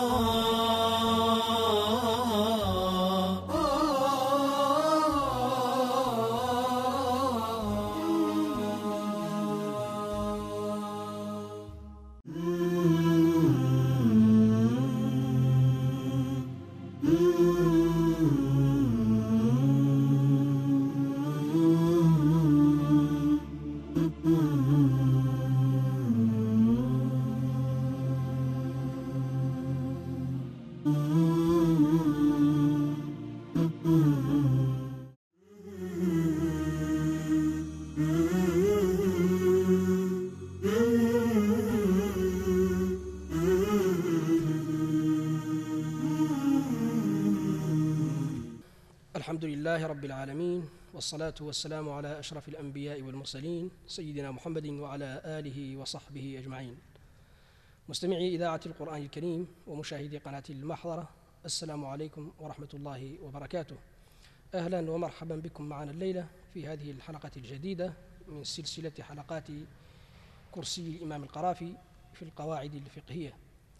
الحمد لله رب العالمين، والصلاة والسلام على أشرف الأنبياء والمرسلين سيدنا محمد وعلى آله وصحبه أجمعين. مستمعي إذاعة القرآن الكريم ومشاهدي قناة المحضرة، السلام عليكم ورحمة الله وبركاته. أهلا ومرحبا بكم معنا الليلة في هذه الحلقة الجديدة من سلسلة حلقات كرسي الإمام القرافي في القواعد الفقهية.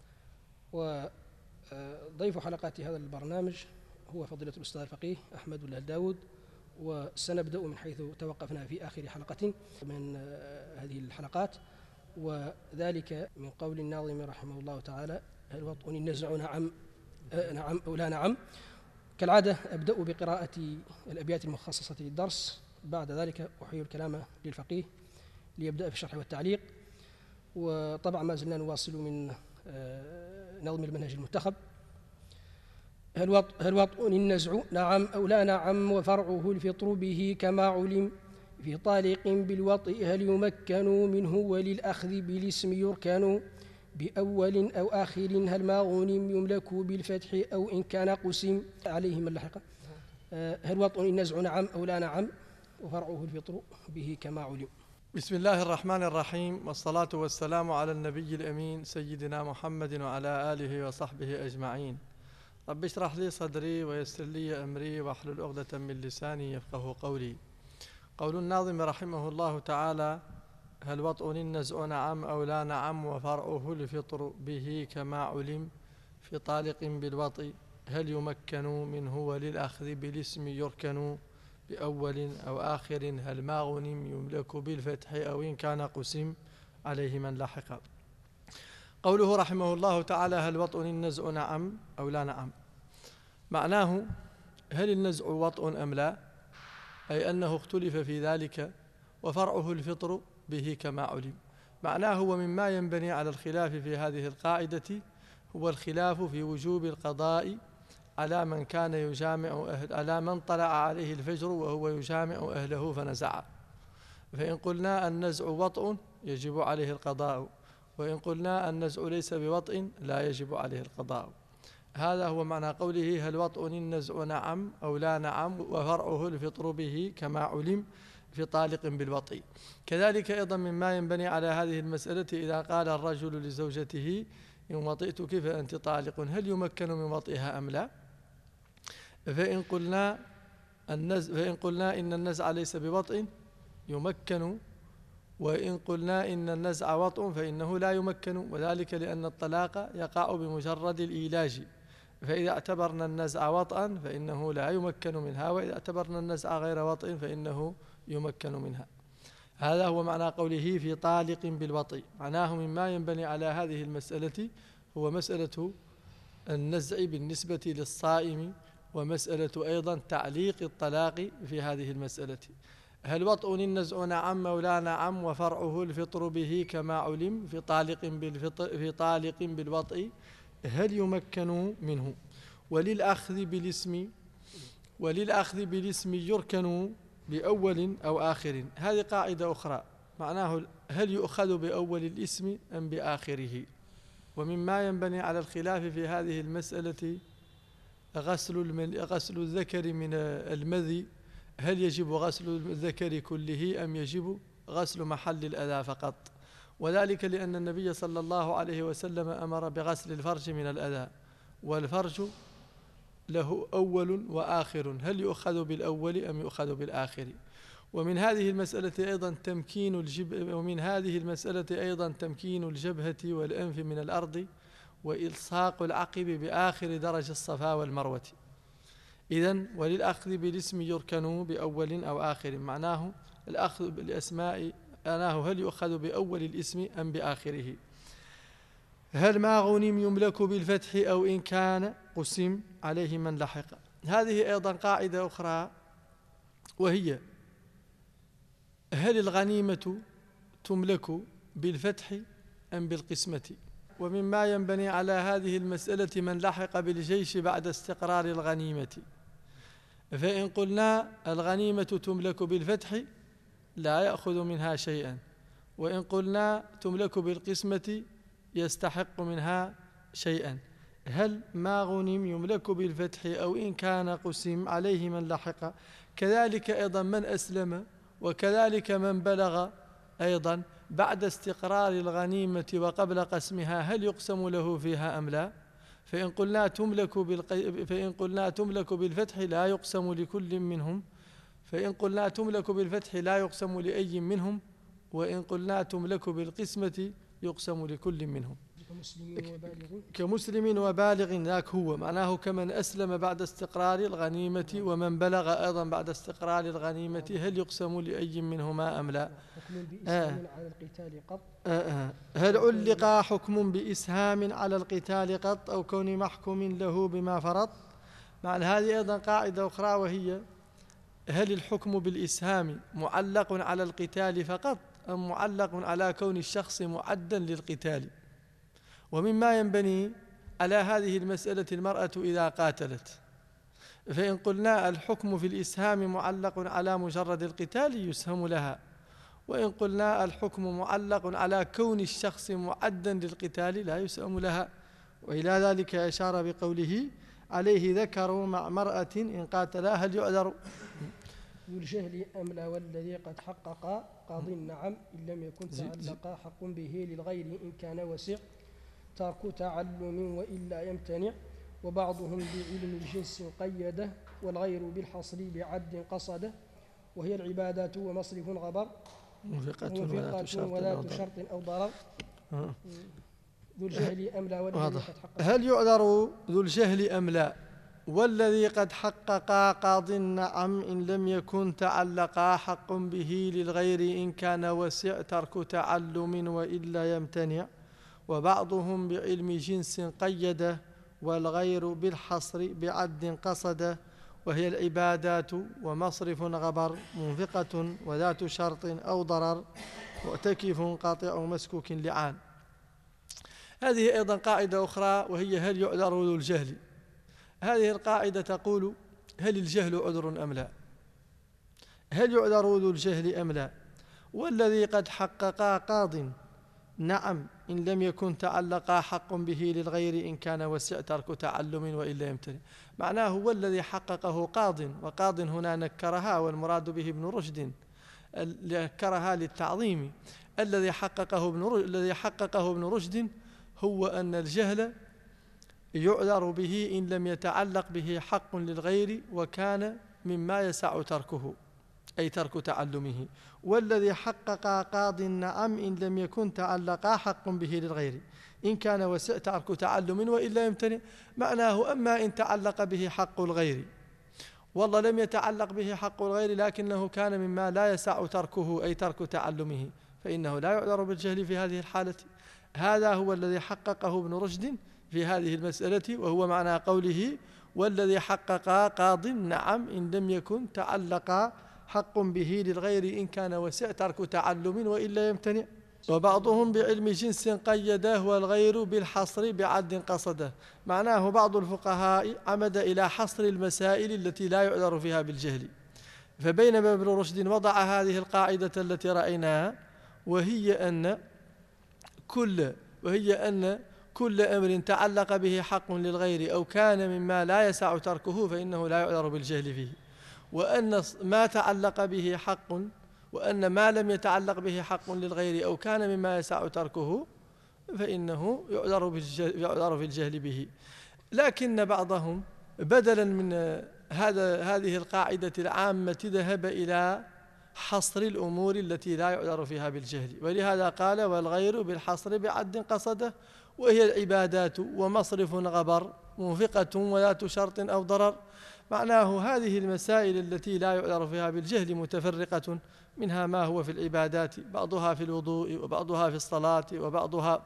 وضيف حلقات هذا البرنامج هو فضيلة الأستاذ الفقيه أحمد الله داود، وسنبدأ من حيث توقفنا في آخر حلقة من هذه الحلقات، وذلك من قول الناظم رحمه الله تعالى: هل وطء النزع نعم أو لا نعم. كالعادة أبدأ بقراءة الأبيات المخصصة للدرس، بعد ذلك أحيل الكلام للفقيه ليبدأ في الشرح والتعليق. وطبعا ما زلنا نواصل من نظم المنهج المنتخب. هل وطء النزع نعم أو لا نعم، وفرعه الفطر به كما علم، في طالق بالوطء هل يمكن منه، وللأخذ بالاسم يركن، بأول أو آخر هل ما غنم، يملك بالفتح أو إن كان قسم عليه من لحق. هل وطء النزع نعم أو لا نعم، وفرعه الفطر به كما علم. بسم الله الرحمن الرحيم، والصلاة والسلام على النبي الأمين سيدنا محمد وعلى آله وصحبه أجمعين. رب اشرح لي صدري ويسر لي أمري واحلل عقدة من لساني يفقه قولي. قول الناظم رحمه الله تعالى: هل وطء النزع نعم أو لا نعم، وفرعه الفطر به كما علم، في طالق بالوطء هل يمكن منه، وللأخذ بالاسم يركن، بأول أو آخر هل ما غنم، يملك بالفتح أو إن كان قسم عليه من لحق. قوله رحمه الله تعالى: هل وطء النزع نعم أو لا نعم، معناه هل النزع وطء أم لا، أي أنه اختلف في ذلك، وفرعه الفطر به كما علم. معناه ومما ينبني على الخلاف في هذه القاعدة هو الخلاف في وجوب القضاء على من كان يجامع على من طلع عليه الفجر وهو يجامع أهله فنزع. فإن قلنا النزع وطء يجب عليه القضاء، وإن قلنا النزع ليس بوطء لا يجب عليه القضاء. هذا هو معنى قوله: هل وطء النزع نعم أو لا نعم، وفرعه الفطر به كما علم، في طالق بالوطء. كذلك أيضا مما ينبني على هذه المسألة إذا قال الرجل لزوجته: إن وطئتك فأنت طالق، هل يمكن من وطئها أم لا؟ فإن قلنا إن النزع ليس بوطء يمكن، وإن قلنا إن النزع وطء فإنه لا يمكن، وذلك لأن الطلاق يقع بمجرد الإيلاج، فإذا اعتبرنا النزع وطئا فإنه لا يمكن منها، وإذا اعتبرنا النزع غير وطئ فإنه يمكن منها. هذا هو معنى قوله في طالق بالوطء. معناه مما ينبني على هذه المسألة هو مسألة النزع بالنسبة للصائم، ومسألة أيضا تعليق الطلاق في هذه المسألة. هل وطء النزع نعم أو لا نعم، وفرعه الفطر به كما علم، في طالق بالوطء هل يمكن منه، وللأخذ بالاسم يركن، بأول أو آخر. هذه قاعدة أخرى، معناه هل يؤخذ بأول الاسم أم بآخره. ومما ينبني على الخلاف في هذه المسألة غسل الذكر من المذي، هل يجب غسل الذكر كله أم يجب غسل محل الأذى فقط. وذلك لأن النبي صلى الله عليه وسلم أمر بغسل الفرج من الأذى، والفرج له أول وآخر، هل يؤخذ بالأول أم يؤخذ بالآخر. ومن هذه المسألة أيضا تمكين الجبهة والأنف من الأرض، وإلصاق العقب بآخر درج الصفا والمروة. إذن وللأخذ بالاسم يركن بأول أو آخر، معناه الأخذ بالأسماء معناه هل يؤخذ بأول الاسم أم بآخره. هل ما غنم يملك بالفتح أو إن كان قسم عليه من لحق. هذه أيضا قاعدة أخرى، وهي هل الغنيمة تملك بالفتح أم بالقسمة. ومما ينبني على هذه المسألة من لحق بالجيش بعد استقرار الغنيمة، فإن قلنا الغنيمة تملك بالفتح لا يأخذ منها شيئا، وإن قلنا تملك بالقسمة يستحق منها شيئا. هل ما غنم يملك بالفتح أو إن كان قسم عليه من لحق. كذلك أيضا من أسلم، وكذلك من بلغ أيضا بعد استقرار الغنيمة وقبل قسمها هل يقسم له فيها أم لا. فإن قلنا تملك بالفتح لا يقسم لكل منهم، فإن قلنا تملك بالفتح لا يقسم لأي منهم، وإن قلنا تملك بالقسمة يقسم لكل منهم. كمسلم وبالغ ذاك هو معناه كمن أسلم بعد استقرار الغنيمة ومن بلغ أيضا بعد استقرار الغنيمة هل يقسم لأي منهما أم لا. على القتال قط. هل علق حكم بإسهام على القتال قط أو كون محكوم له بما فرض. مع هذه أيضا قاعدة أخرى، وهي هل الحكم بالإسهام معلق على القتال فقط أم معلق على كون الشخص معدا للقتال. ومما ينبني على هذه المسألة المرأة إذا قاتلت، فإن قلنا الحكم في الإسهام معلق على مجرد القتال يسهم لها، وإن قلنا الحكم معلق على كون الشخص معدا للقتال لا يسهم لها. وإلى ذلك أشار بقوله عليه ذكر مع مرأة إن قاتلا هل يعذر. ذو الجهل أم لا والذي قد حقق قاض نعم إن لم يكن تعلق حق به للغير إن كان وسع ترك تعلم وإلا يمتنع. وبعضهم بعلم الجنس قيده والغير بالحصر بعد قصده، وهي العبادات ومصرف غبر موافقة وذات شرط أو ضرر. ذو الجهل أم لا والذي قد حقق. هل يعذر ذو الجهل أم لا والذي قد حقق قاض نعم إن لم يكن تعلق حق به للغير إن كان وسع ترك تعلم وإلا يمتنع. وبعضهم بعلم جنس قيده والغير بالحصر بعد قصده، وهي العبادات ومصرف غبر منفقة وذات شرط أو ضرر معتكف قاطع مسكوك لعان. هذه أيضا قاعدة أخرى، وهي هل يعذر ذو الجهل. هذه القاعدة تقول هل الجهل عذر أم لا. هل يعذر ذو الجهل أم لا والذي قد حقق قاض نعم إن لم يكن تعلق حق به للغير إن كان وسع ترك تعلم وإلا يمتنع. معناه هو الذي حققه قاض، وقاض هنا نكرها والمراد به ابن رشد، نكرها للتعظيم. الذي حققه ابن رشد هو أن الجهل يعذر به إن لم يتعلق به حق للغير وكان مما يسع تركه أي ترك تعلمه. والذي حقق قاض نعم إن لم يكن تعلق حق به للغير إن كان وسع ترك تعلم وإلا يمتنع. معناه أما إن تعلق به حق الغير والله لم يتعلق به حق الغير لكنه كان مما لا يسع تركه أي ترك تعلمه فإنه لا يعذر بالجهل في هذه الحالة. هذا هو الذي حققه ابن رشد في هذه المسألة، وهو معنى قوله والذي حقق قاض نعم إن لم يكن تعلق حق به للغير إن كان وسع ترك تعلم وإلا يمتنع. وبعضهم بعلم جنس قيده والغير بالحصر بعد قصده. معناه بعض الفقهاء عمد إلى حصر المسائل التي لا يعذر فيها بالجهل، فبينما ابن رشد وضع هذه القاعدة التي رأيناها، وهي أن كل أمر تعلق به حق للغير أو كان مما لا يسع تركه فإنه لا يعذر بالجهل فيه، وأن ما تعلق به حق وأن ما لم يتعلق به حق للغير أو كان مما يسع تركه فإنه يعذر في الجهل به. لكن بعضهم بدلا من هذه القاعدة العامة ذهب إلى حصر الأمور التي لا يعذر فيها بالجهل، ولهذا قال والغير بالحصر بعد قصده. وهي العبادات ومصرف غبر منفقة وذات شرط أو ضرر. معناه هذه المسائل التي لا يعذر فيها بالجهل متفرقة، منها ما هو في العبادات، بعضها في الوضوء وبعضها في الصلاة وبعضها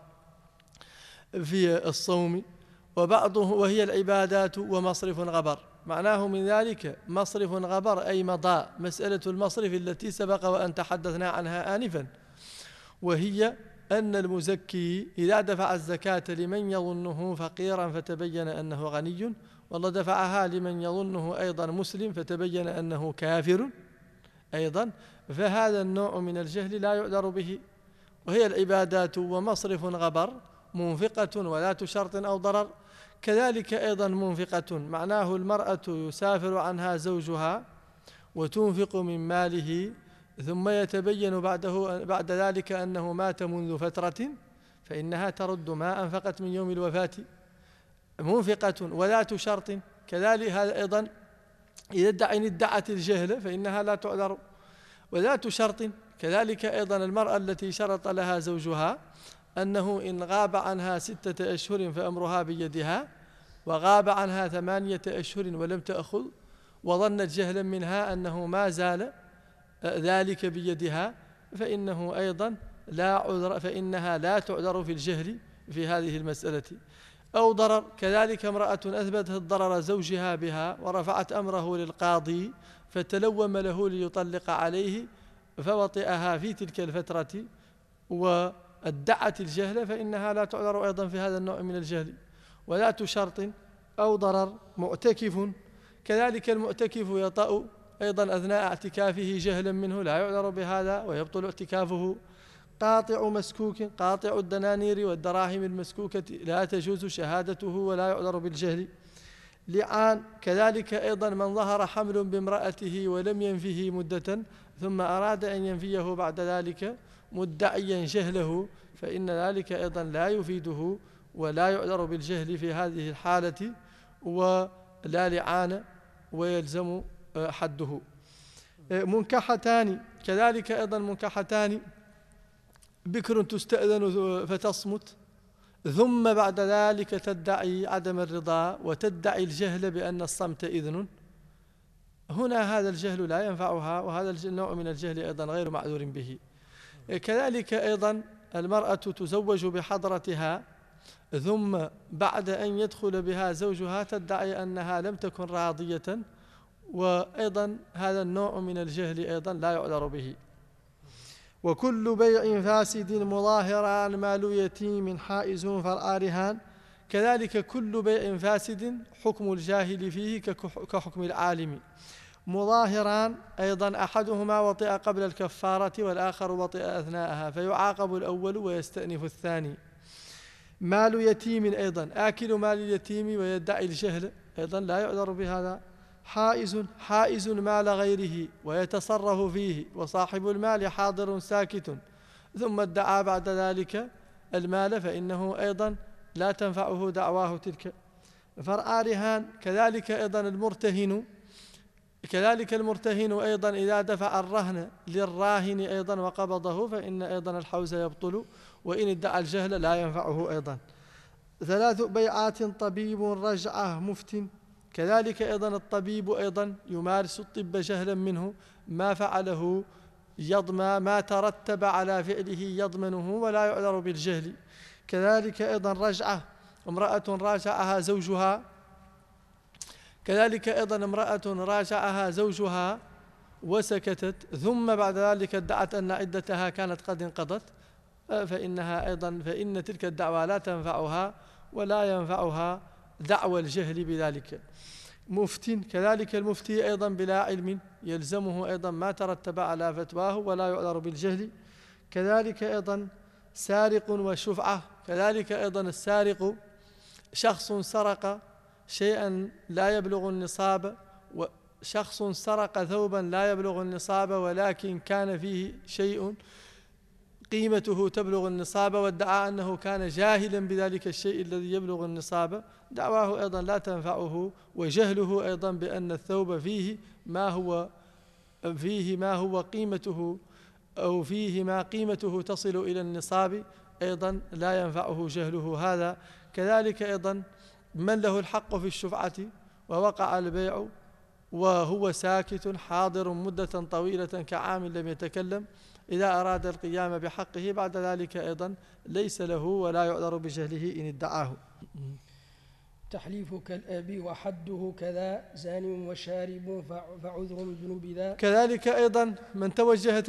في الصوم وبعضه، وهي العبادات ومصرف غبر. معناه من ذلك مصرف غبر أي مضى، مسألة المصرف التي سبق وأن تحدثنا عنها آنفا، وهي أن المزكي إذا دفع الزكاة لمن يظنه فقيرا فتبين أنه غني، والله دفعها لمن يظنه أيضا مسلم فتبين أنه كافر أيضا، فهذا النوع من الجهل لا يعذر به. وهي العبادات ومصرف غبر منفقة وذات شرط أو ضرر. كذلك أيضا منفقة معناه المرأة يسافر عنها زوجها وتنفق من ماله، ثم يتبين بعد ذلك أنه مات منذ فترة، فإنها ترد ما أنفقت من يوم الوفاة. منفقة وذات شرط كذلك هذا أيضا إذا ادعت الجهل فإنها لا تعذر. وذات شرط كذلك أيضا المرأة التي شرط لها زوجها أنه إن غاب عنها 6 أشهر فأمرها بيدها، وغاب عنها 8 أشهر ولم تأخذ، وظنت جهلا منها أنه ما زال ذلك بيدها، فإنه أيضا لا عذر، فإنها لا تعذر في الجهل في هذه المسألة. أو ضرر كذلك امرأة أثبتت ضرر زوجها بها ورفعت أمره للقاضي فتلوم له ليطلق عليه فوطئها في تلك الفترة وادعت الجهل، فإنها لا تعذر أيضا في هذا النوع من الجهل. وذات شرط أو ضرر معتكف كذلك المعتكف يطأ أيضا أثناء اعتكافه جهلا منه لا يعذر بهذا ويبطل اعتكافه. قاطع مسكوك قاطع الدنانير والدراهم المسكوكة لا تجوز شهادته ولا يعذر بالجهل. لعان كذلك أيضا من ظهر حمل بامرأته ولم ينفه مدة ثم أراد أن ينفيه بعد ذلك مدعيا جهله، فإن ذلك أيضا لا يفيده ولا يعذر بالجهل في هذه الحالة ولا لعان ويلزم حده. منكحتان كذلك أيضا منكحتان بكر تستأذن فتصمت ثم بعد ذلك تدعي عدم الرضا وتدعي الجهل بأن الصمت إذن، هنا هذا الجهل لا ينفعها، وهذا النوع من الجهل أيضا غير معذور به. كذلك أيضا المرأة تزوج بحضرتها ثم بعد أن يدخل بها زوجها تدعي أنها لم تكن راضية، وأيضا هذا النوع من الجهل أيضا لا يعذر به. وكل بيع فاسد مظاهرا مال يتيم حائز فرع رهان كذلك كل بيع فاسد حكم الجاهل فيه كحكم العالم. مظاهران أيضا أحدهما وطئ قبل الكفارة والآخر وطئ أثناءها فيعاقب الأول ويستأنف الثاني. مال يتيم أيضا آكل مال اليتيم ويدعي الجهل أيضا لا يعذر بهذا. حائز مال غيره ويتصرف فيه وصاحب المال حاضر ساكت ثم ادعى بعد ذلك المال فإنه أيضا لا تنفعه دعواه تلك. فرع رهان كذلك أيضا المرتهن أيضا إذا دفع الرهن للراهن أيضا وقبضه فإن أيضا الحوز يبطل، وإن ادعى الجهل لا ينفعه أيضا. 3 بيعات طبيب رجعه مفت كذلك أيضا الطبيب أيضا يمارس الطب جهلا منه ما فعله ما ترتب على فعله يضمنه ولا يعذر بالجهل. كذلك أيضا رجعه امرأة راجعها زوجها وسكتت ثم بعد ذلك ادعت أن عدتها كانت قد انقضت، فإن تلك الدعوى لا تنفعها ولا ينفعها دعوى الجهل بذلك. مفتٍ كذلك المفتي أيضا بلا علم يلزمه أيضا ما ترتب على فتواه ولا يعذر بالجهل. كذلك أيضا سارق وشفعة كذلك أيضا السارق شخص سرق شيئا لا يبلغ النصاب، وشخص سرق ثوبا لا يبلغ النصاب ولكن كان فيه شيء قيمته تبلغ النصاب وادعى أنه كان جاهلا بذلك الشيء الذي يبلغ النصاب، دعواه أيضا لا تنفعه، وجهله أيضا بأن الثوب فيه ما هو قيمته أو فيه ما قيمته تصل إلى النصاب أيضا لا ينفعه جهله هذا. كذلك أيضا من له الحق في الشفعة ووقع البيع وهو ساكت حاضر مدة طويلة كعام لم يتكلم، إذا أراد القيام بحقه بعد ذلك أيضا ليس له ولا يعذر بجهله إن ادعاه. تحليف كالأب وحده كذا زان وشارب فعذر الذنوب ذا. كذلك أيضا من توجهت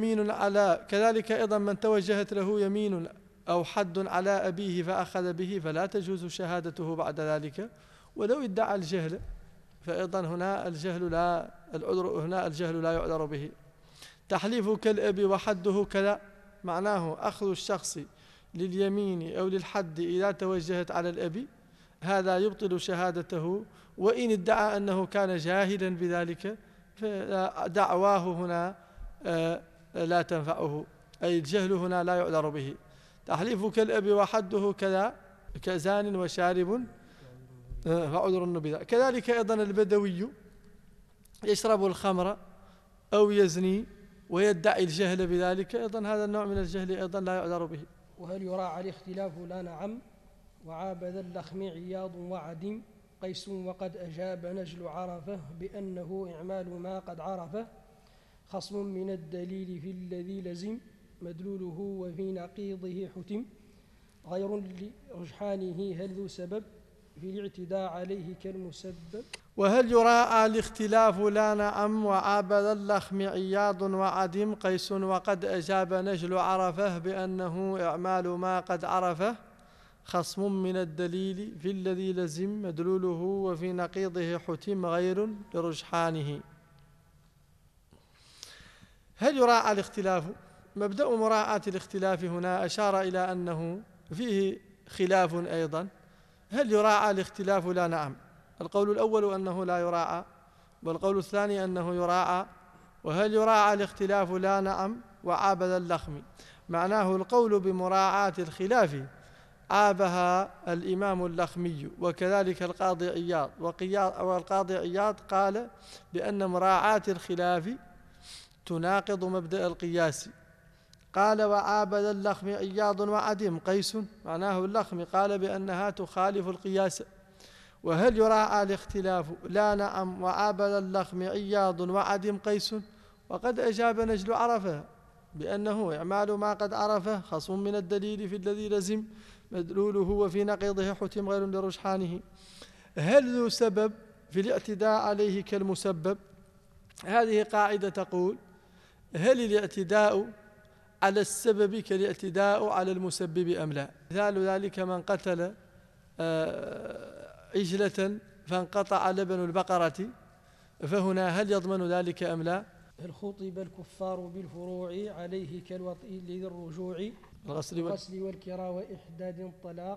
له يمين أو حد على أبيه فأخذ به فلا تجوز شهادته بعد ذلك ولو ادعى الجهل، فأيضا هنا الجهل لا يعذر به. تحليف كالأب وحده كذا معناه أخذ الشخص لليمين أو للحد إذا توجهت على الأب، هذا يبطل شهادته، وإن ادعى أنه كان جاهلا بذلك فدعواه هنا لا تنفعه، أي الجهل هنا لا يعذر به. تحليف كالأب وحده كذا كزان وشارب فعذر بذا. كذلك أيضا البدوي يشرب الخمر أو يزني ويدعي الجهل بذلك، أيضا هذا النوع من الجهل أيضا لا يعذر به. وهل يراعى الاختلاف؟ لا نعم. وعاب ذا اللخم عياض وعدم قيس وقد أجاب نجل عرفه بأنه إعمال ما قد عرفه خصم من الدليل في الذي لزم مدلوله وفي نقيضه حتم غير لرجحانه هل ذو سبب في الاعتداء عليه كالمسبب. وهل يراعى الاختلاف؟ لا نعم. وعاب ذا اللخم عياض وعدم قيس وقد أجاب نجل عرفه بأنه إعمال ما قد عرفه خصم من الدليل في الذي لزم مدلوله وفي نقيضه حتم غير لرجحانه. هل يراعى الاختلاف؟ مبدأ مراعاة الاختلاف هنا أشار إلى أنه فيه خلاف أيضا. هل يراعى الاختلاف؟ لا نعم. القول الأول أنه لا يراعى، والقول الثاني أنه يراعى. وهل يراعى الاختلاف؟ لا نعم. وعاب ذا اللخم معناه القول بمراعاة الخلاف عابها الإمام اللخمي وكذلك القاضي عياض، والقاضي عياض قال بأن مراعاة الخلاف تناقض مبدأ القياس. قال وعاب ذا اللخم عياض وعدم قيس معناه اللخم قال بأنها تخالف القياس. وهل يراعى الاختلاف؟ لا نعم. وعاب ذا اللخم عياض وعدم قيس وقد أجاب نجل عرفه بأنه إعمال ما قد عرفه خصم من الدليل في الذي لزم مدلوله وفي نقيضه حتم غير لرجحانه. هل ذو سبب في الاعتداء عليه كالمسبب؟ هذه قاعدة تقول هل الاعتداء على السبب كالاعتداء على المسبب أم لا؟ مثال ذلك من قتل عجلة فانقطع لبن البقرة، فهنا هل يضمن ذلك أم لا؟ هل خطب الكفار بالفروع عليه كالوطء لذي الرجوع الغسل والكراء وإحداد الطلاق.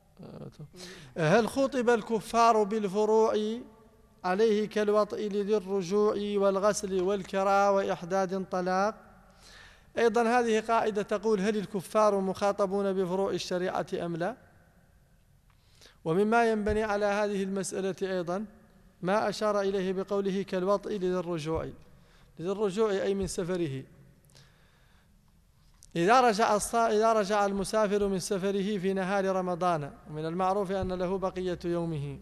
هل خطب الكفار بالفروع عليه كالوطء لذي الرجوع والغسل والكراء وإحداد الطلاق؟ أيضا هذه قاعدة تقول هل الكفار مخاطبون بفروع الشريعة أم لا؟ ومما ينبني على هذه المسألة أيضا ما أشار إليه بقوله كالوطء لذي الرجوع. لذي الرجوع أي من سفره. إذا رجع المسافر من سفره في نهار رمضان ومن المعروف أن له بقية يومه،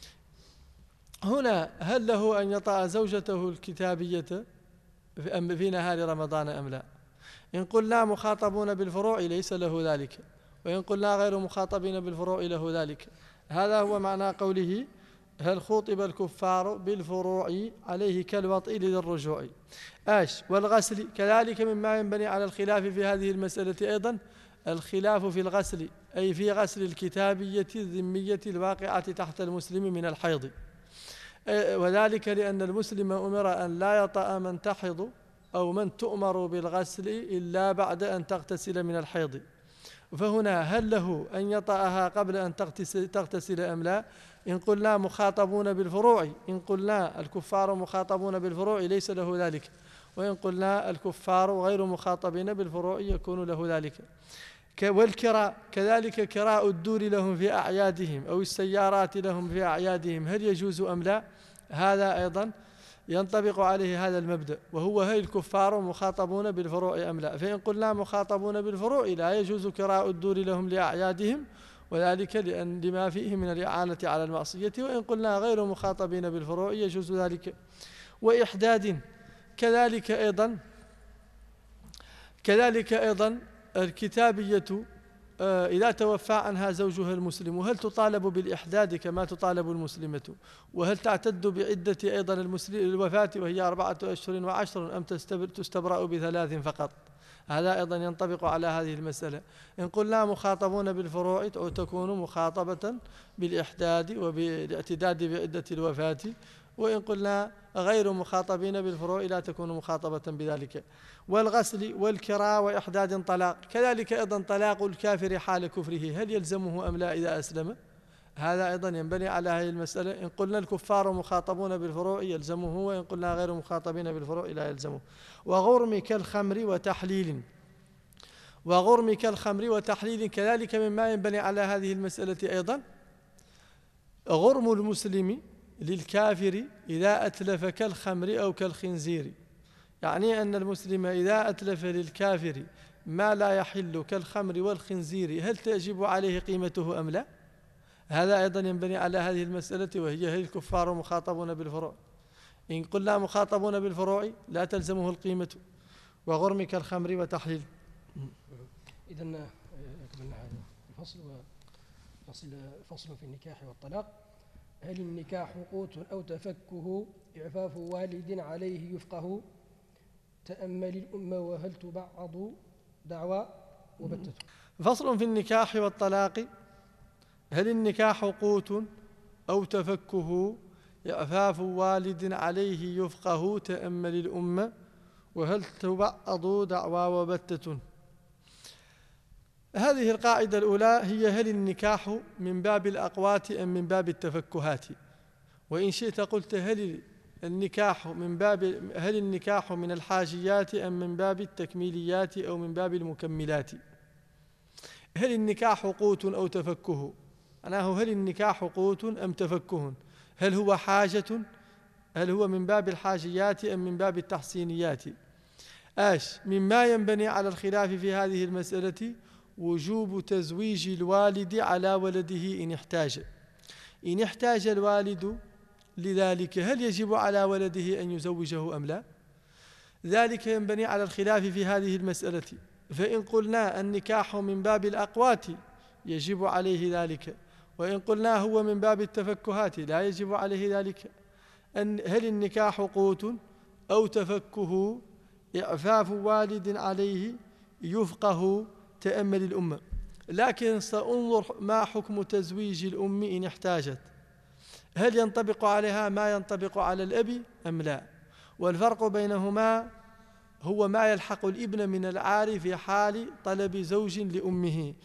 هنا هل له أن يطأ زوجته الكتابية في نهار رمضان أم لا؟ إن قلنا مخاطبون بالفروع ليس له ذلك، وإن قلنا غير مخاطبين بالفروع له ذلك. هذا هو معنى قوله هل خطب الكفار بالفروع عليه كالوطء لذي الرجوع. والغسل كذلك مما ينبني على الخلاف في هذه المسألة أيضا الخلاف في الغسل، أي في غسل الكتابية الذمية الواقعة تحت المسلم من الحيض، وذلك لأن المسلم أمر أن لا يطأ من تحض أو من تؤمر بالغسل إلا بعد أن تغتسل من الحيض. فهنا هل له أن يطأها قبل أن تغتسل أم لا؟ إن قلنا مخاطبون بالفروع، إن قلنا الكفار مخاطبون بالفروع ليس له ذلك، وإن قلنا الكفار غير مخاطبين بالفروع يكون له ذلك. والكراء كذلك كراء الدور لهم في أعيادهم أو السيارات لهم في أعيادهم هل يجوز أم لا؟ هذا أيضا ينطبق عليه هذا المبدأ، وهو هل الكفار مخاطبون بالفروع أم لا؟ فإن قلنا مخاطبون بالفروع لا يجوز كراء الدور لهم لأعيادهم، وذلك لما فيه من الإعانة على المعصية. وإن قلنا غير مخاطبين بالفروع يجوز ذلك. وإحداد كذلك أيضا الكتابية إذا توفى عنها زوجها المسلم، هل تطالب بالإحداد كما تطالب المسلمة؟ وهل تعتد بعدة أيضا الوفاة وهي 4 أشهر وعشر أم تستبرأ ب3 فقط؟ هذا أيضا ينطبق على هذه المسألة. إن قلنا مخاطبون بالفروع تكون مخاطبة بالإحداد وبالاعتداد بعدة الوفاة، وإن قلنا غير مخاطبين بالفروع لا تكون مخاطبة بذلك. والغسل والكراء وإحداد طلاق، كذلك أيضا طلاق الكافر حال كفره هل يلزمه أم لا إذا أسلم؟ هذا أيضا ينبني على هذه المسألة. إن قلنا الكفار مخاطبون بالفروع يلزمه، وإن قلنا غير مخاطبين بالفروع لا يلزمه. وغرم كالخمر وتحليل كذلك مما ينبني على هذه المسألة أيضا غرم المسلم للكافر إذا أتلف كالخمر أو كالخنزير، يعني أن المسلم إذا أتلف للكافر ما لا يحل كالخمر والخنزير هل تجب عليه قيمته أم لا؟ هذا أيضا ينبني على هذه المسألة، وهي هل الكفار مخاطبون بالفروع؟ إن قلنا مخاطبون بالفروع لا تلزمه القيمة. وغرم كالخمر وتحليل. إذن أكملنا هذا الفصل، فصل في النكاح والطلاق. هل النكاح قوت أو تفكه؟ إعفاف والد عليه يفقه؟ تأمل الأمة وهل تبعض دعوى وبتته. فصل في النكاح والطلاق. هل النكاح قوت أو تفكه؟ إعفاف والد عليه يفقه؟ تأمل الأمة وهل تبعض دعوى وبتة. هذه القاعدة الأولى هي هل النكاح من باب الأقوات أم من باب التفكهات؟ وإن شئت قلت هل النكاح من الحاجيات أم من باب التكميليات أو من باب المكملات. هل النكاح قوت أو تفكه؟ معناه هل النكاح قوت أم تفكه؟ هل هو حاجة؟ هل هو من باب الحاجيات أم من باب التحسينيات؟ مما ينبني على الخلاف في هذه المسألة وجوب تزويج الوالد على ولده إن احتاج الوالد لذلك هل يجب على ولده أن يزوجه أم لا؟ ذلك ينبني على الخلاف في هذه المسألة. فإن قلنا النكاح من باب الأقوات يجب عليه ذلك، وإن قلنا هو من باب التفكهات لا يجب عليه ذلك. هل النكاح قوت أو تفكه؟ إعفاف والد عليه يفقه؟ تأمل الأمة. لكن سأنظر ما حكم تزويج الأم إن احتاجت، هل ينطبق عليها ما ينطبق على الأب أم لا؟ والفرق بينهما هو ما يلحق الابن من العار في حال طلب زوج لأمه.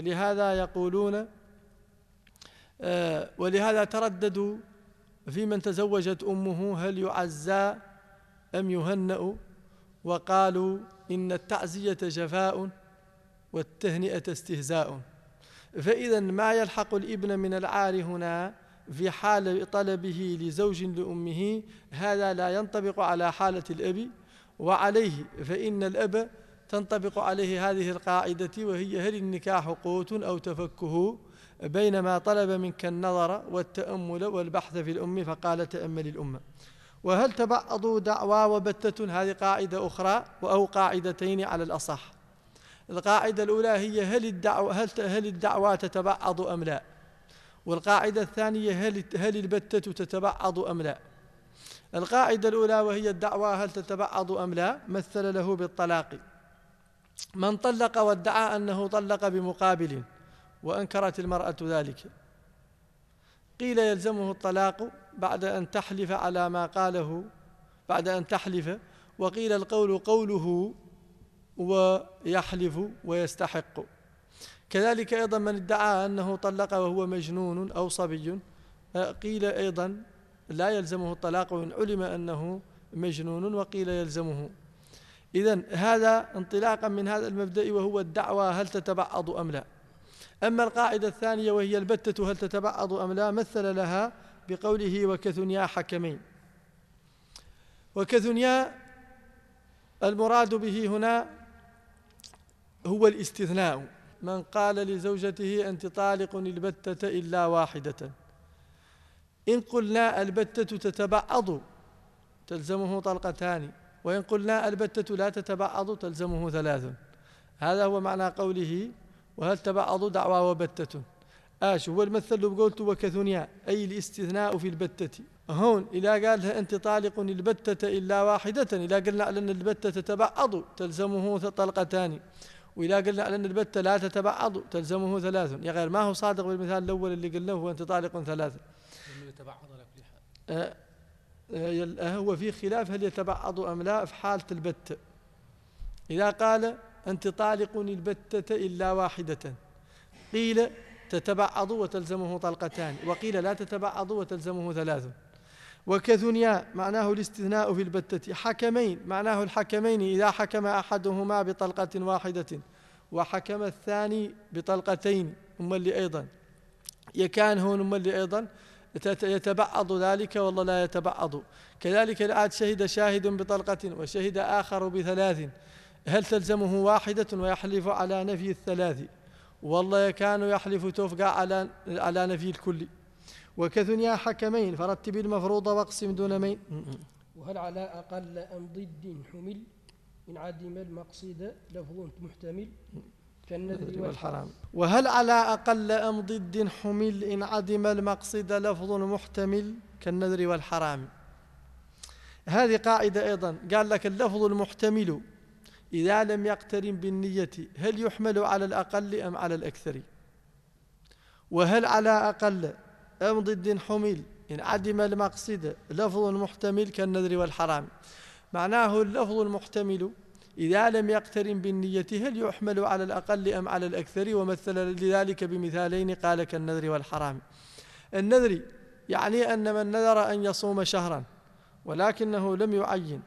ولهذا ترددوا في من تزوجت أمه هل يعزى أم يهنأ، وقالوا إن التعزية جفاء والتهنئة استهزاء. فإذا ما يلحق الابن من العار هنا في حال طلبه لزوج لأمه هذا لا ينطبق على حالة الأب، وعليه فإن الأب تنطبق عليه هذه القاعدة، وهي هل النكاح قوت أو تفكه؟ بينما طلب منك النظر والتأمل والبحث في الأم فقال تأمل الأمة. وهل تبعضوا دعوى وبتة؟ هذه قاعدة أخرى أو قاعدتين على الأصح. القاعدة الأولى هي هل الدعوى تتبعض أم لا؟ والقاعدة الثانية هل البتة تتبعض أم لا؟ القاعدة الأولى وهي الدعوى هل تتبعض أم لا مثل له بالطلاق. من طلق وادعى أنه طلق بمقابل وأنكرت المرأة ذلك قيل يلزمه الطلاق بعد أن تحلف على ما قاله، بعد أن تحلف، وقيل القول قوله ويحلف ويستحق. كذلك أيضا من ادعى أنه طلق وهو مجنون أو صبي قيل أيضا لا يلزمه الطلاق وإن علم أنه مجنون، وقيل يلزمه. إذن هذا انطلاقا من هذا المبدأ وهو الدعوى هل تتبعض أم لا. أما القاعدة الثانية وهي البتة هل تتبعض أم لا مثل لها بقوله وكثنيا حكمين. وكثنيا المراد به هنا هو الاستثناء، من قال لزوجته أنت طالق البتة إلا واحدة. إن قلنا البتة تتبعض تلزمه طلقتان، وإن قلنا البتة لا تتبعض تلزمه 3. هذا هو معنى قوله وهل تبعض دعوى وبتة. هو المثل اللي قلت وكثنيا أي الاستثناء في البتة. هون إذا قال لها أنت طالق البتة إلا واحدة، إذا قلنا على أن البتة تتبعض تلزمه طلقتان، وإذا قلنا على أن البتة لا تتبعض تلزمه 3. يا غير ما هو صادق بالمثال الأول اللي قلناه هو أنت طالق 3. هو في خلاف هل يتبعض أم لا في حالة البتة. إذا قال أنت طالق البتة إلا واحدة قيل تتبعض وتلزمه طلقتان، وقيل لا تتبعض وتلزمه 3. وكثنيا معناه الاستثناء في البتة. حكمين معناه الحكمين إذا حكم أحدهما بطلقة واحدة وحكم الثاني بطلقتين، هم اللي أيضا يكان هون هم اللي أيضا يتبعض ذلك والله لا يتبعض. كذلك العاد شهد شاهد بطلقة وشهد آخر ب3، هل تلزمه واحدة ويحلف على نفي ال3 والله يكان يحلف توفق على نفي الكل. وكثنيا حكمين فرتب المفروض واقسم دون مين. وهل على أقل أم ضد حمل إن عدم المقصد لفظ محتمل كالنذر والحرام. وهل على أقل أم ضد حمل إن عدم المقصد لفظ محتمل كالنذر والحرام. هذه قاعدة أيضا، قال لك اللفظ المحتمل إذا لم يقترن بالنية هل يحمل على الأقل أم على الأكثر. وهل على أقل أم ضد حمل إن عدم المقصد لفظ محتمل كالنذر والحرام. معناه اللفظ المحتمل إذا لم يقترن بالنية هل يحمل على الأقل أم على الأكثر، ومثل لذلك بمثالين قال كالنذر والحرام. النذر يعني أن من نذر أن يصوم شهرا ولكنه لم يعين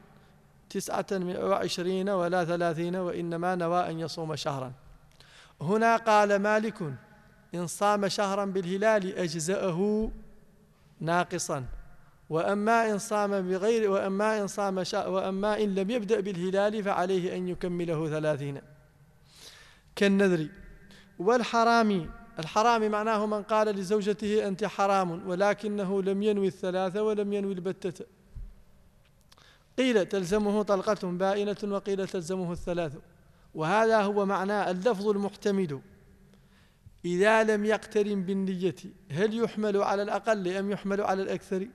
29 ولا 30 وإنما نوى أن يصوم شهرا، هنا قال مالك إن صام شهرا بالهلال أجزأه ناقصا، وأما إن صام بغير وأما إن لم يبدأ بالهلال فعليه أن يكمله 30 كالنذر. والحرام، الحرام معناه من قال لزوجته أنت حرام ولكنه لم ينوي 3 ولم ينوي البتة، قيل تلزمه طلقة بائنة وقيل تلزمه 3. وهذا هو معنى اللفظ المحتمل إذا لم يقترن بالنية هل يحمل على الأقل أم يحمل على الأكثر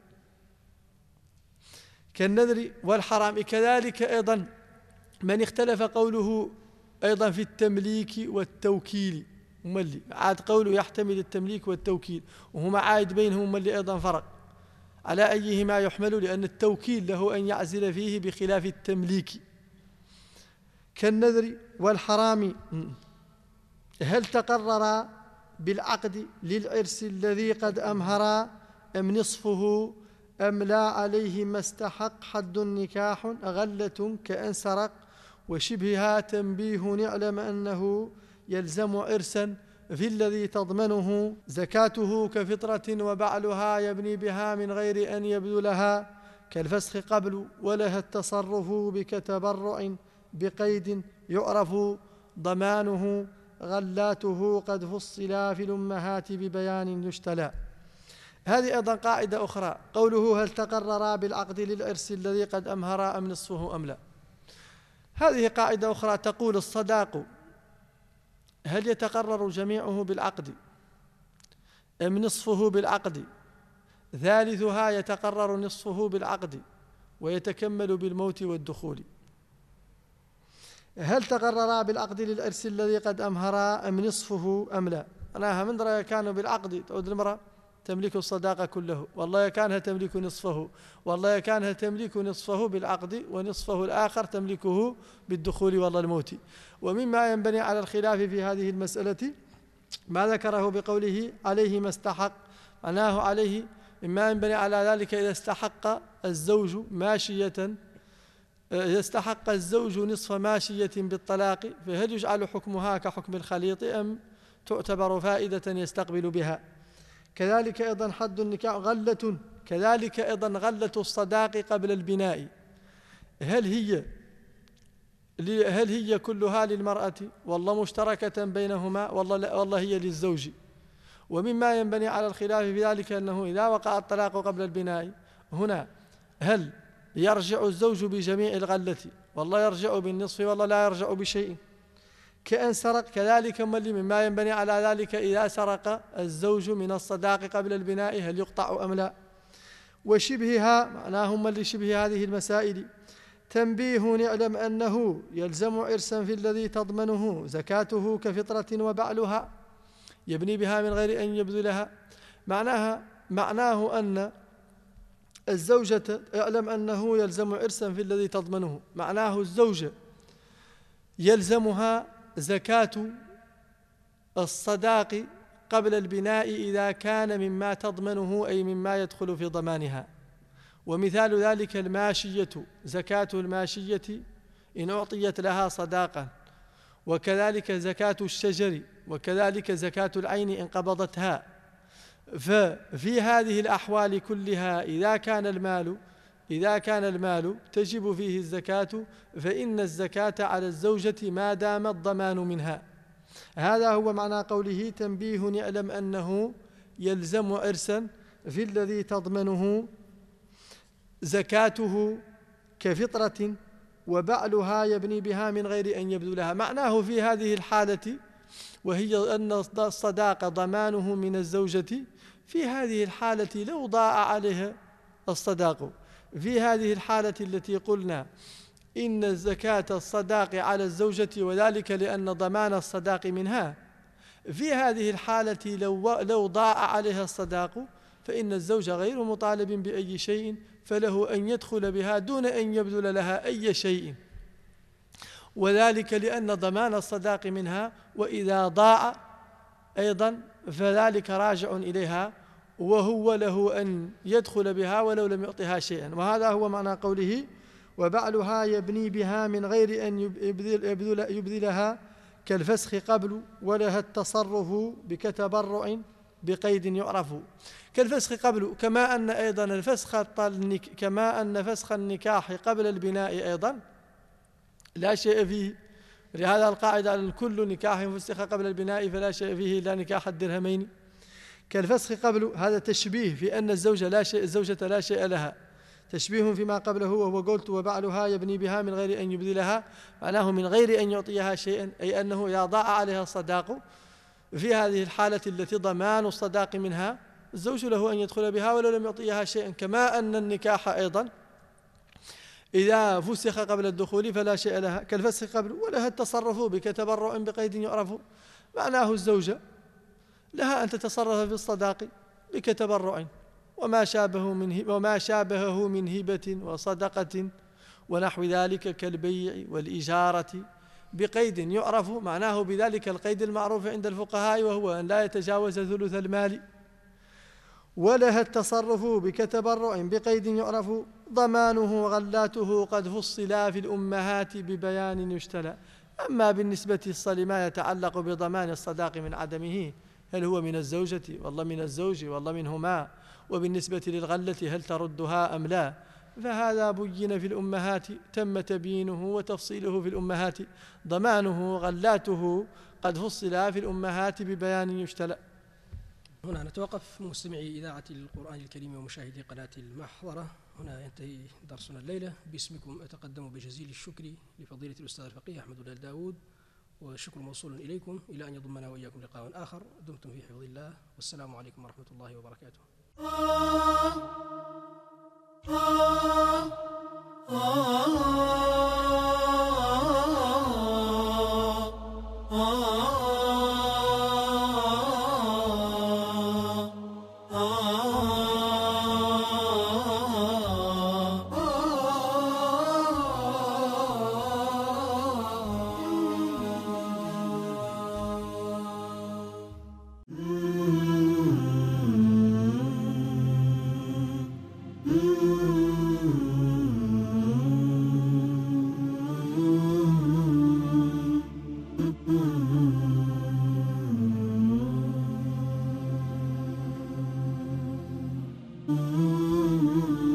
كالنذر والحرام. كذلك أيضا من اختلف قوله أيضا في التمليك والتوكيل، مملي عاد قوله يحتمل التمليك والتوكيل وهما عاد بينهم مملي أيضا فرق على أيهما يحمل، لأن التوكيل له أن يعزل فيه بخلاف التمليك كالنذر والحرام. هل تقرر بالعقد للعرس الذي قد أمهر أم نصفه أم لا عليه ما استحق حد نكاح غلة كأن سرق وشبهها تنبيه نعلم أنه يلزم عرسا في الذي تضمنه زكاته كفطرة وبعلها يبني بها من غير أن يبذلها كالفسخ قبل ولها التصرف بكتبرع بقيد يعرف ضمانه غلاته قد فصلا في الأمهات ببيان يشتلى. هذه أيضا قاعدة أخرى، قوله هل تقرر بالعقد للعرس الذي قد أمهر أم نصفه أم لا. هذه قاعدة أخرى تقول الصداق هل يتقرر جميعه بالعقد أم نصفه بالعقد، ثالثها يتقرر نصفه بالعقد ويتكمل بالموت والدخول. هل تقرر بالعقد للعرس الذي قد أمهر أم نصفه أم لا. أنا من رأي كانوا بالعقد تعود المرأة تملك الصداقة كله، والله كانها تملك نصفه، والله كانها تملك نصفه بالعقد ونصفه الآخر تملكه بالدخول والله الموت. ومما ينبني على الخلاف في هذه المسألة ما ذكره بقوله عليه ما استحق، معناه عليه مما ينبني على ذلك إذا استحق الزوج ماشية، إذا استحق الزوج نصف ماشية بالطلاق فهل يجعل حكمها كحكم الخليط أم تعتبر فائدة يستقبل بها. كذلك أيضا حد النكاح غلة، كذلك أيضا غلة الصداق قبل البناء هل هي كلها للمرأة والله مشتركة بينهما والله هي للزوج؟ ومما ينبني على الخلاف في ذلك أنه إذا وقع الطلاق قبل البناء هنا هل يرجع الزوج بجميع الغلة والله يرجع بالنصف والله لا يرجع بشيء كأن سرق؟ كذلك مما ينبني على ذلك إذا سرق الزوج من الصداق قبل البناء هل يقطع أم لا؟ وشبهها معناهم لشبه هذه المسائل تنبيه نعلم أنه يلزم إرثا في الذي تضمنه زكاته كفطرة وبعلها يبني بها من غير أن يبذلها. معناه أن الزوجة اعلم أنه يلزم إرثا في الذي تضمنه، معناه الزوجة يلزمها زكاة الصداق قبل البناء إذا كان مما تضمنه أي مما يدخل في ضمانها. ومثال ذلك الماشية، زكاة الماشية إن أعطيت لها صداقا، وكذلك زكاة الشجر، وكذلك زكاة العين إن قبضتها. ففي هذه الأحوال كلها إذا كان المال تجب فيه الزكاة فإن الزكاة على الزوجة ما دام الضمان منها. هذا هو معنى قوله تنبيه نعلم أنه يلزم إرثا في الذي تضمنه زكاته كفطرة وبعلها يبني بها من غير أن يبذلها. معناه في هذه الحالة وهي أن الصداق ضمانه من الزوجة، في هذه الحالة لو ضاع عليها الصداق، في هذه الحالة التي قلنا إن زكاة الصداق على الزوجة وذلك لأن ضمان الصداق منها، في هذه الحالة لو ضاع عليها الصداق فإن الزوج غير مطالب بأي شيء، فله أن يدخل بها دون أن يبذل لها أي شيء، وذلك لأن ضمان الصداق منها، وإذا ضاع أيضا فذلك راجع إليها وهو له أن يدخل بها ولو لم يعطها شيئا. وهذا هو معنى قوله وبعلها يبني بها من غير أن يبذلها كالفسخ قبل ولها التصرف بكتبرع بقيد يعرف. كالفسخ قبل، كما أن أيضا كما أن فسخ النكاح قبل البناء أيضا لا شيء فيه، لهذا القاعدة أن كل نكاح فسخ قبل البناء فلا شيء فيه إلا نكاح الدرهمين. كالفسخ قبل هذا تشبيه في أن الزوجة لا شيء لها، تشبيه فيما قبله، وهو قلت وبعلها يبني بها من غير أن يبذلها، معناه من غير أن يعطيها شيئا، أي أنه إذا ضاع عليها الصداق في هذه الحالة التي ضمان الصداق منها الزوج له أن يدخل بها ولو لم يعطيها شيئا. كما أن النكاح أيضا إذا فسخ قبل الدخول فلا شيء لها كالفسخ قبل، ولها التصرف بكتبرع بقيد يعرف، معناه الزوجة لها أن تتصرف في الصداق بكتبرع وما شابهه من هبة وصدقة ونحو ذلك كالبيع والإجارة بقيد يعرف، معناه بذلك القيد المعروف عند الفقهاء وهو أن لا يتجاوز ثلث المال. ولها التصرف بكتبرع بقيد يعرف ضمانه غلاته قد فصلا في الأمهات ببيان يشتلى. أما بالنسبة لما يتعلق بضمان الصداق من عدمه هل هو من الزوجة والله من الزوج والله منهما، وبالنسبة للغلة هل تردها أم لا، فهذا بين في الأمهات، تم تبيينه وتفصيله في الأمهات، ضمانه غلاته قد فصلا في الأمهات ببيان يشتلى. هنا نتوقف مستمعي إذاعة القرآن الكريم ومشاهدي قناة المحضرة. هنا ينتهي درسنا الليلة. باسمكم أتقدم بجزيل الشكر لفضيلة الأستاذ الفقيه أحمد الله الداود، والشكر موصول إليكم إلى أن يضمنا وإياكم لقاء آخر. دمتم في حفظ الله، والسلام عليكم ورحمة الله وبركاته. Mm-hmm.